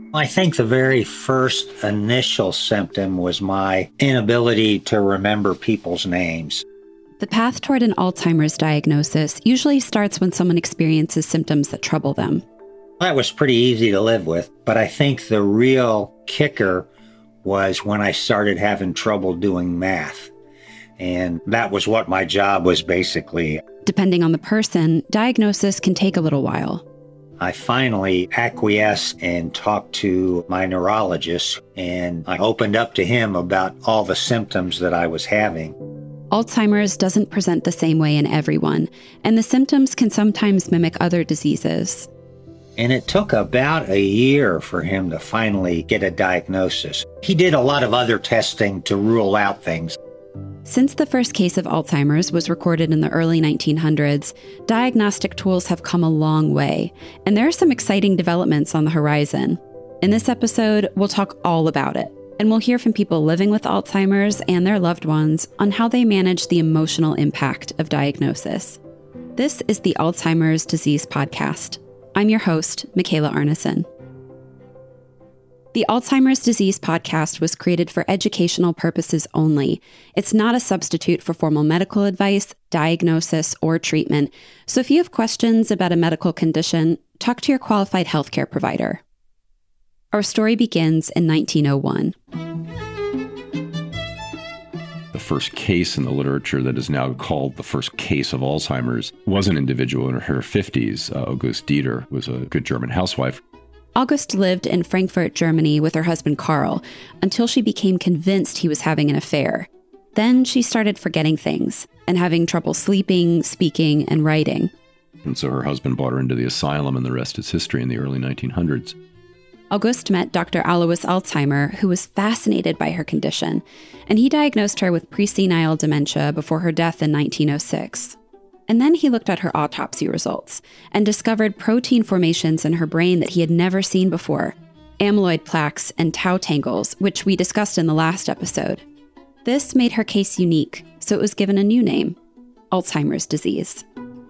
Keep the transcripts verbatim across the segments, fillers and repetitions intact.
I think the very first initial symptom was my inability to remember people's names. The path toward an Alzheimer's diagnosis usually starts when someone experiences symptoms that trouble them. That was pretty easy to live with, but I think the real kicker was when I started having trouble doing math. And that was what my job was basically. Depending on the person, diagnosis can take a little while. I finally acquiesced and talked to my neurologist, and I opened up to him about all the symptoms that I was having. Alzheimer's doesn't present the same way in everyone, and the symptoms can sometimes mimic other diseases. And it took about a year for him to finally get a diagnosis. He did a lot of other testing to rule out things. Since the first case of Alzheimer's was recorded in the early nineteen hundreds, diagnostic tools have come a long way, and there are some exciting developments on the horizon. In this episode, we'll talk all about it, and we'll hear from people living with Alzheimer's and their loved ones on how they manage the emotional impact of diagnosis. This is the Alzheimer's Disease Podcast. I'm your host, Michaela Arneson. The Alzheimer's Disease Podcast was created for educational purposes only. It's not a substitute for formal medical advice, diagnosis, or treatment. So if you have questions about a medical condition, talk to your qualified healthcare provider. Our story begins in nineteen oh one. The first case in the literature that is now called the first case of Alzheimer's was an individual in her fifties. Uh, Auguste Dieter was a good German housewife. Auguste lived in Frankfurt, Germany with her husband Karl until she became convinced he was having an affair. Then she started forgetting things and having trouble sleeping, speaking, and writing. And so her husband brought her into the asylum, and the rest is history in the early nineteen hundreds. Auguste met Doctor Alois Alzheimer, who was fascinated by her condition, and he diagnosed her with presenile dementia before her death in nineteen oh six. And then he looked at her autopsy results and discovered protein formations in her brain that he had never seen before, amyloid plaques and tau tangles, which we discussed in the last episode. This made her case unique, so it was given a new name, Alzheimer's disease.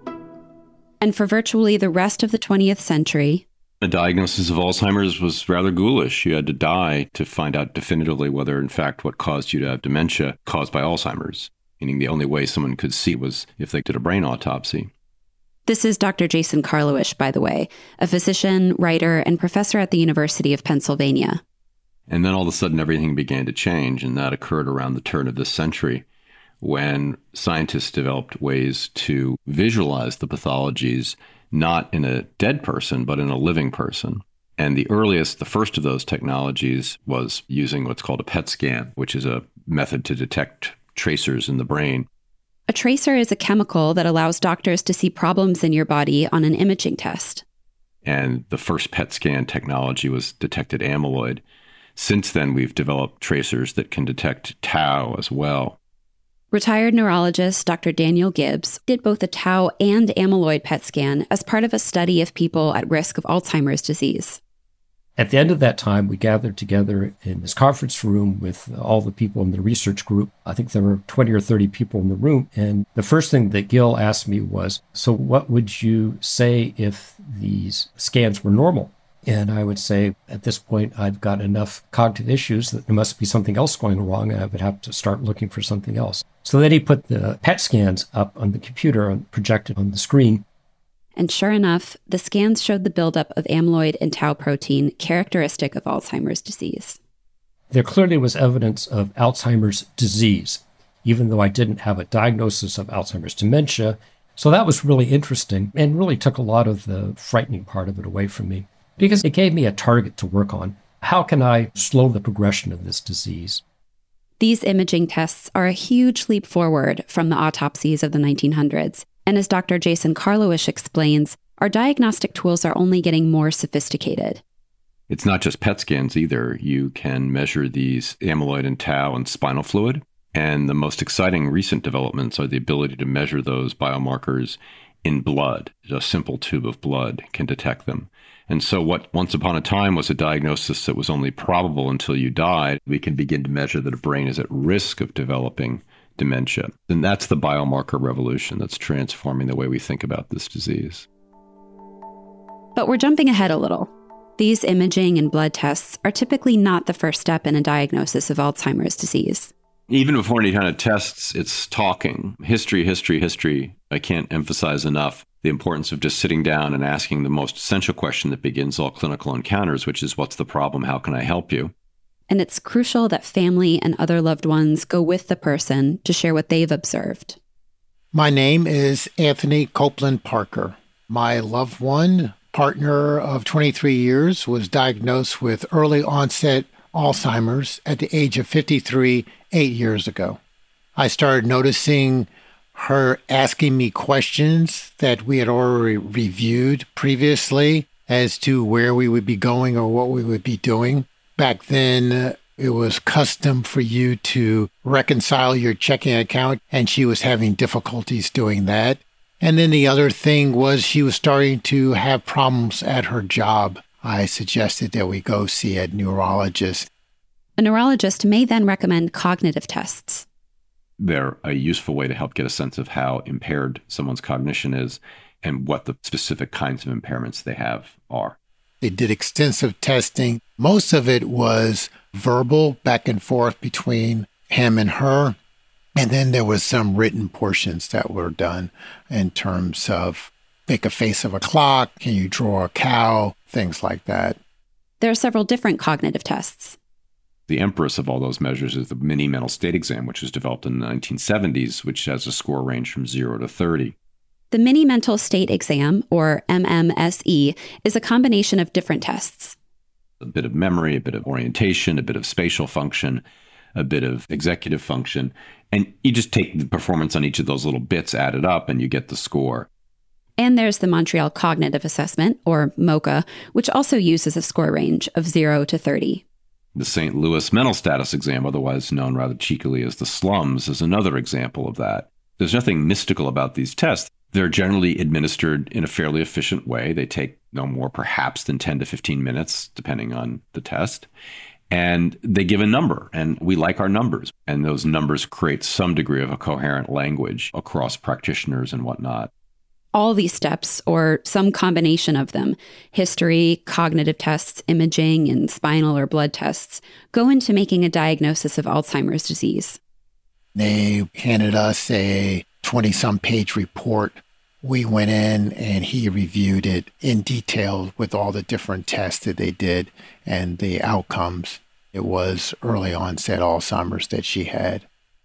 And for virtually the rest of the twentieth century, the diagnosis of Alzheimer's was rather ghoulish. You had to die to find out definitively whether, in fact, what caused you to have dementia caused by Alzheimer's. Meaning the only way someone could see was if they did a brain autopsy. This is Doctor Jason Karlawish, by the way, a physician, writer, and professor at the University of Pennsylvania. And then all of a sudden everything began to change, and that occurred around the turn of this century when scientists developed ways to visualize the pathologies not in a dead person, but in a living person. And the earliest, the first of those technologies was using what's called a P E T scan, which is a method to detect tracers in the brain. A tracer is a chemical that allows doctors to see problems in your body on an imaging test. And the first P E T scan technology was detected amyloid. Since then, we've developed tracers that can detect tau as well. Retired neurologist Doctor Daniel Gibbs did both a tau and amyloid P E T scan as part of a study of people at risk of Alzheimer's disease. At the end of that time, we gathered together in this conference room with all the people in the research group. I think there were twenty or thirty people in the room. And the first thing that Gil asked me was, so what would you say if these scans were normal? And I would say, at this point, I've got enough cognitive issues that there must be something else going wrong, and I would have to start looking for something else. So then he put the P E T scans up on the computer and projected on the screen. And sure enough, the scans showed the buildup of amyloid and tau protein characteristic of Alzheimer's disease. There clearly was evidence of Alzheimer's disease, even though I didn't have a diagnosis of Alzheimer's dementia. So that was really interesting and really took a lot of the frightening part of it away from me, because it gave me a target to work on. How can I slow the progression of this disease? These imaging tests are a huge leap forward from the autopsies of the nineteen hundreds. And as Doctor Jason Karlawish explains, our diagnostic tools are only getting more sophisticated. It's not just P E T scans either. You can measure these amyloid and tau and spinal fluid. And the most exciting recent developments are the ability to measure those biomarkers in blood. A simple tube of blood can detect them. And so what once upon a time was a diagnosis that was only probable until you died, we can begin to measure that a brain is at risk of developing dementia. And that's the biomarker revolution that's transforming the way we think about this disease. But we're jumping ahead a little. These imaging and blood tests are typically not the first step in a diagnosis of Alzheimer's disease. Even before any kind of tests, it's talking. History, history, history. I can't emphasize enough the importance of just sitting down and asking the most essential question that begins all clinical encounters, which is, what's the problem? How can I help you? And it's crucial that family and other loved ones go with the person to share what they've observed. My name is Anthony Copeland Parker. My loved one, partner of twenty-three years, was diagnosed with early onset Alzheimer's at the age of fifty-three, eight years ago. I started noticing her asking me questions that we had already reviewed previously as to where we would be going or what we would be doing. Back then, uh, it was custom for you to reconcile your checking account, and she was having difficulties doing that. And then the other thing was she was starting to have problems at her job. I suggested that we go see a neurologist. A neurologist may then recommend cognitive tests. They're a useful way to help get a sense of how impaired someone's cognition is and what the specific kinds of impairments they have are. They did extensive testing. Most of it was verbal, back and forth between him and her. And then there was some written portions that were done in terms of make a face of a clock, can you draw a cow, things like that. There are several different cognitive tests. The empress of all those measures is the mini mental state exam, which was developed in the nineteen seventies, which has a score range from zero to thirty. The Mini Mental State Exam, or M M S E, is a combination of different tests. A bit of memory, a bit of orientation, a bit of spatial function, a bit of executive function. And you just take the performance on each of those little bits, add it up, and you get the score. And there's the Montreal Cognitive Assessment, or MoCA, which also uses a score range of zero to thirty. The Saint Louis Mental Status Exam, otherwise known rather cheekily as the SLUMS, is another example of that. There's nothing mystical about these tests. They're generally administered in a fairly efficient way. They take no more perhaps than ten to fifteen minutes, depending on the test. And they give a number, and we like our numbers. And those numbers create some degree of a coherent language across practitioners and whatnot. All these steps, or some combination of them, history, cognitive tests, imaging, and spinal or blood tests, go into making a diagnosis of Alzheimer's disease. They handed us a twenty-some page report. We went in and he reviewed it in detail with all the different tests that they did and the outcomes. It was early onset Alzheimer's that she had.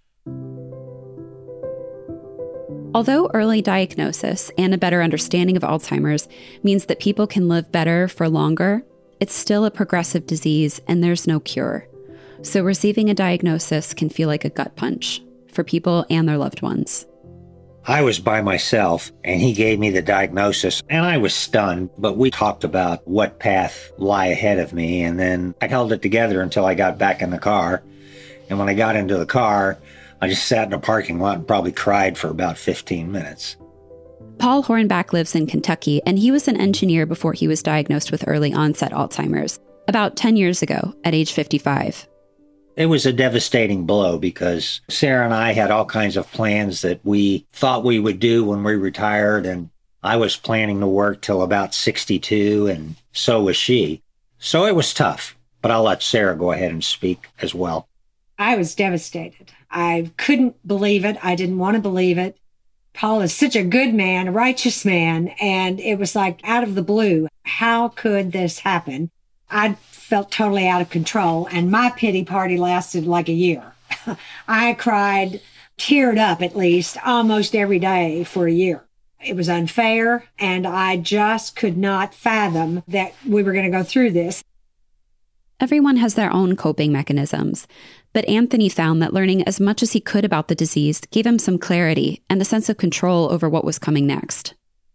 Although early diagnosis and a better understanding of Alzheimer's means that people can live better for longer, it's still a progressive disease and there's no cure. So receiving a diagnosis can feel like a gut punch for people and their loved ones. I was by myself, and he gave me the diagnosis, and I was stunned, but we talked about what path lie ahead of me, and then I held it together until I got back in the car. And when I got into the car, I just sat in a parking lot and probably cried for about fifteen minutes. Paul Hornback lives in Kentucky, and he was an engineer before he was diagnosed with early onset Alzheimer's, about ten years ago, at age fifty-five. It was a devastating blow because Sarah and I had all kinds of plans that we thought we would do when we retired, and I was planning to work till about sixty-two, and so was she. So it was tough, but I'll let Sarah go ahead and speak as well. I was devastated. I couldn't believe it. I didn't want to believe it. Paul is such a good man, a righteous man, and it was like out of the blue. How could this happen? I felt totally out of control, and my pity party lasted like a year. I cried, teared up at least, almost every day for a year. It was unfair, and I just could not fathom that we were going to go through this. Everyone has their own coping mechanisms, but Anthony found that learning as much as he could about the disease gave him some clarity and a sense of control over what was coming next.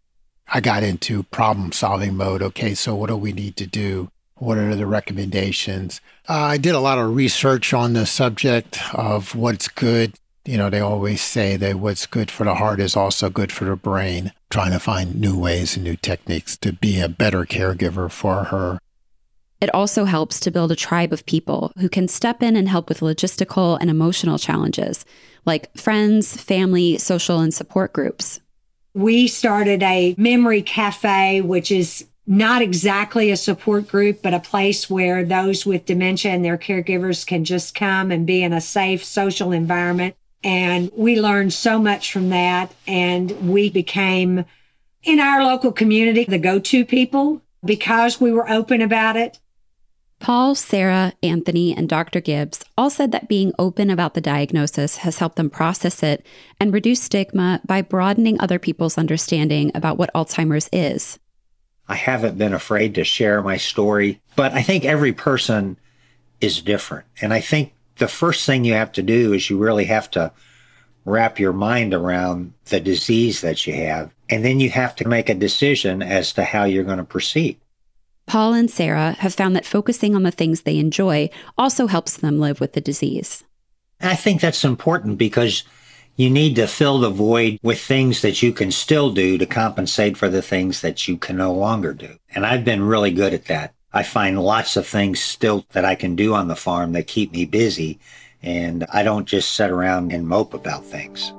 I got into problem-solving mode. Okay, so what do we need to do? What are the recommendations? Uh, I did a lot of research on the subject of what's good. You know, they always say that what's good for the heart is also good for the brain, trying to find new ways and new techniques to be a better caregiver for her. It also helps to build a tribe of people who can step in and help with logistical and emotional challenges, like friends, family, social, and support groups. We started a memory cafe, which is not exactly a support group, but a place where those with dementia and their caregivers can just come and be in a safe social environment. And we learned so much from that. And we became, in our local community, the go-to people because we were open about it. Paul, Sarah, Anthony, and Doctor Gibbs all said that being open about the diagnosis has helped them process it and reduce stigma by broadening other people's understanding about what Alzheimer's is. I haven't been afraid to share my story, but I think every person is different. And I think the first thing you have to do is you really have to wrap your mind around the disease that you have. And then you have to make a decision as to how you're going to proceed. Paul and Sarah have found that focusing on the things they enjoy also helps them live with the disease. I think that's important because you need to fill the void with things that you can still do to compensate for the things that you can no longer do. And I've been really good at that. I find lots of things still that I can do on the farm that keep me busy, and I don't just sit around and mope about things.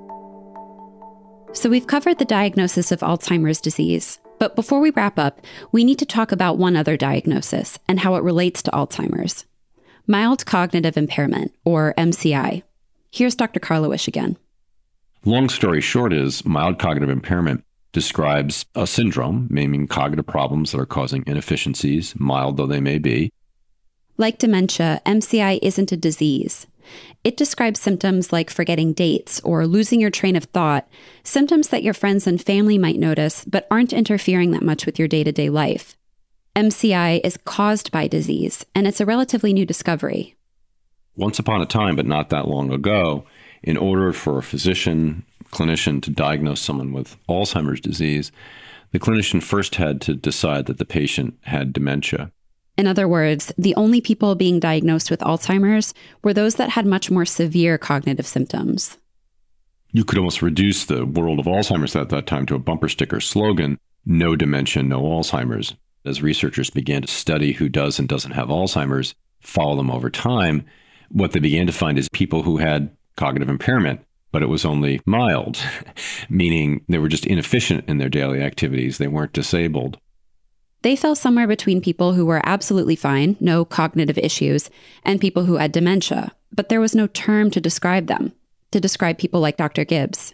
So we've covered the diagnosis of Alzheimer's disease. But before we wrap up, we need to talk about one other diagnosis and how it relates to Alzheimer's. Mild cognitive impairment, or M C I. Here's Doctor Karlawish again. Long story short is mild cognitive impairment describes a syndrome, meaning cognitive problems that are causing inefficiencies, mild though they may be. Like dementia, M C I isn't a disease. It describes symptoms like forgetting dates or losing your train of thought, symptoms that your friends and family might notice but aren't interfering that much with your day-to-day life. M C I is caused by disease, and it's a relatively new discovery. Once upon a time, but not that long ago, in order for a physician, clinician to diagnose someone with Alzheimer's disease, the clinician first had to decide that the patient had dementia. In other words, the only people being diagnosed with Alzheimer's were those that had much more severe cognitive symptoms. You could almost reduce the world of Alzheimer's at that time to a bumper sticker slogan, no dementia, no Alzheimer's. As researchers began to study who does and doesn't have Alzheimer's, follow them over time, what they began to find is people who had cognitive impairment, but it was only mild, meaning they were just inefficient in their daily activities. They weren't disabled. They fell somewhere between people who were absolutely fine, no cognitive issues, and people who had dementia, but there was no term to describe them, to describe people like Doctor Gibbs.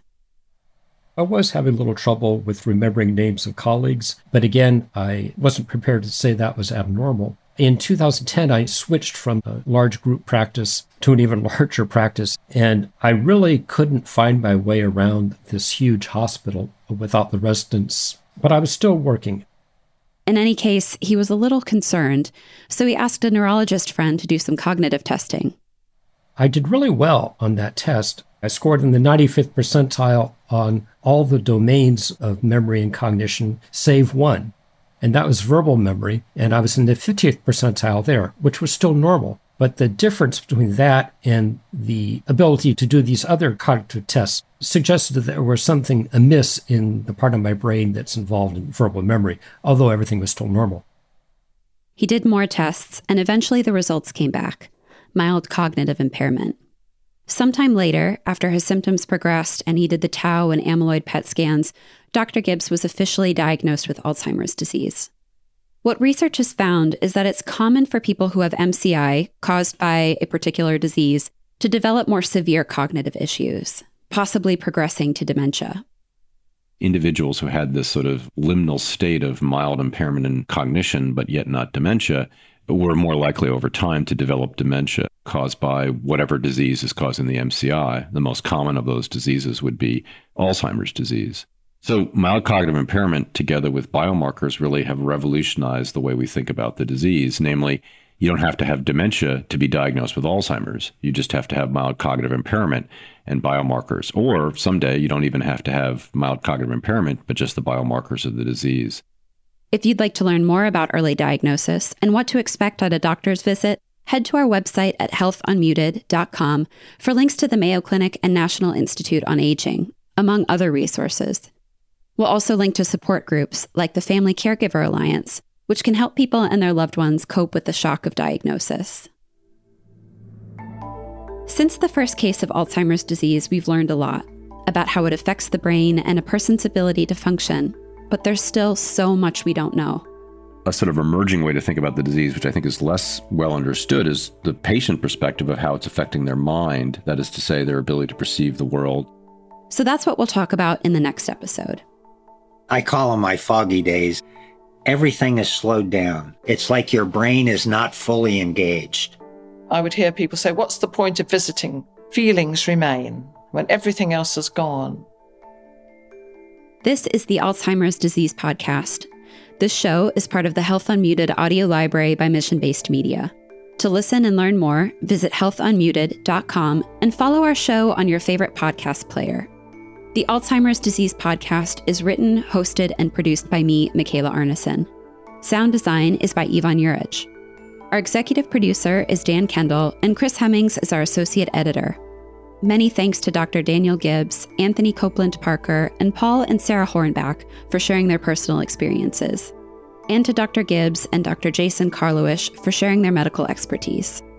I was having a little trouble with remembering names of colleagues, but again, I wasn't prepared to say that was abnormal. In two thousand ten, I switched from a large group practice to an even larger practice, and I really couldn't find my way around this huge hospital without the residents, but I was still working. In any case, he was a little concerned, so he asked a neurologist friend to do some cognitive testing. I did really well on that test. I scored in the ninety-fifth percentile on all the domains of memory and cognition, save one. And that was verbal memory, and I was in the fiftieth percentile there, which was still normal. But the difference between that and the ability to do these other cognitive tests suggested that there was something amiss in the part of my brain that's involved in verbal memory, although everything was still normal. He did more tests, and eventually the results came back: mild cognitive impairment. Sometime later, after his symptoms progressed and he did the tau and amyloid P E T scans, Doctor Gibbs was officially diagnosed with Alzheimer's disease. What research has found is that it's common for people who have M C I, caused by a particular disease, to develop more severe cognitive issues, possibly progressing to dementia. Individuals who had this sort of liminal state of mild impairment in cognition, but yet not dementia, were more likely over time to develop dementia caused by whatever disease is causing the M C I. The most common of those diseases would be Alzheimer's disease. So mild cognitive impairment, together with biomarkers, really have revolutionized the way we think about the disease. Namely, you don't have to have dementia to be diagnosed with Alzheimer's. You just have to have mild cognitive impairment and biomarkers. Or someday you don't even have to have mild cognitive impairment, but just the biomarkers of the disease. If you'd like to learn more about early diagnosis and what to expect at a doctor's visit, head to our website at health unmuted dot com for links to the Mayo Clinic and National Institute on Aging, among other resources. We'll also link to support groups like the Family Caregiver Alliance, which can help people and their loved ones cope with the shock of diagnosis. Since the first case of Alzheimer's disease, we've learned a lot about how it affects the brain and a person's ability to function. but there's still so much we don't know. A sort of emerging way to think about the disease, which I think is less well understood, is the patient perspective of how it's affecting their mind, that is to say, their ability to perceive the world. So that's what we'll talk about in the next episode. I call them my foggy days. Everything is slowed down. It's like your brain is not fully engaged. I would hear people say, what's the point of visiting? Feelings remain when everything else is gone. This is the Alzheimer's Disease Podcast. This show is part of the Health Unmuted audio library by Mission Based Media. To listen and learn more, visit health unmuted dot com and follow our show on your favorite podcast player. The Alzheimer's Disease Podcast is written, hosted, and produced by me, Michaela Arneson. Sound design is by Ivan Juric. Our executive producer is Dan Kendall, and Chris Hemmings is our associate editor. Many thanks to Doctor Daniel Gibbs, Anthony Copeland Parker, and Paul and Sarah Hornback for sharing their personal experiences, and to Doctor Gibbs and Doctor Jason Karlowicz for sharing their medical expertise.